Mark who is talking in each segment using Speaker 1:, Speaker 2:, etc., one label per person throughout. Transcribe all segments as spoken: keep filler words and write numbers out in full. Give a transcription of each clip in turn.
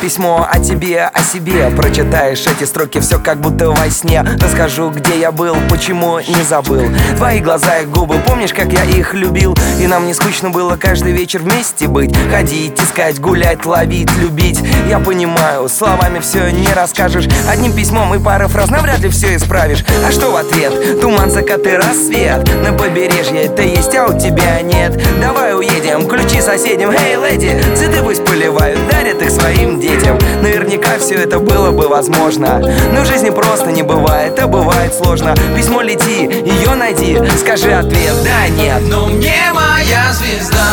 Speaker 1: письмо о тебе, о себе. Прочитаешь эти строки, все как будто во сне. Расскажу, где я был, почему не забыл. Твои глаза и губы, помнишь, как я их любил? И нам не скучно было каждый вечер вместе быть. Ходить, искать, гулять, ловить, любить. Я понимаю, словами все не расскажешь. Одним письмом и парой фраз навряд ли все исправишь. А что в ответ? Туман, закат и рассвет. На побережье это есть, а у тебя нет. Давай уедем, ключи соседям. Эй, леди, цветы пусть поливают, дарят их своим детям. Наверняка все это было бы возможно, но в жизни просто не бывает, а бывает сложно. Письмо лети, ее найди, скажи ответ, да, нет.
Speaker 2: Но мне моя звезда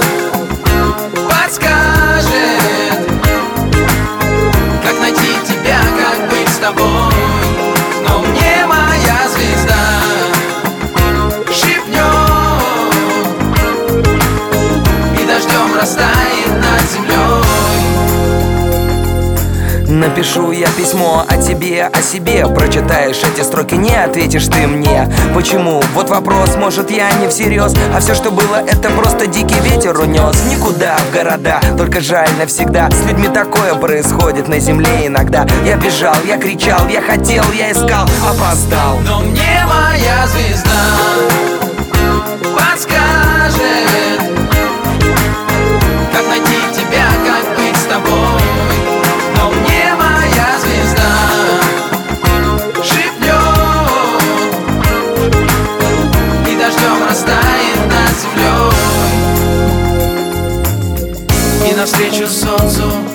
Speaker 2: подскажет, как найти тебя, как быть с тобой. Но мне моя звезда шепнет, и дождем растает над землей.
Speaker 1: Напишу я письмо о тебе, о себе. Прочитаешь эти строки, не ответишь ты мне. Почему? Вот вопрос, может я не всерьез. А все, что было, это просто дикий ветер унес. Никуда в города, только жаль навсегда. С людьми такое происходит на земле иногда. Я бежал, я кричал, я хотел, я искал, опоздал.
Speaker 2: Но мне моя звезда подскажет, как найти тебя, как быть с тобой. Но мне моя звезда шепнет, и дождем растает над землей. И навстречу солнцу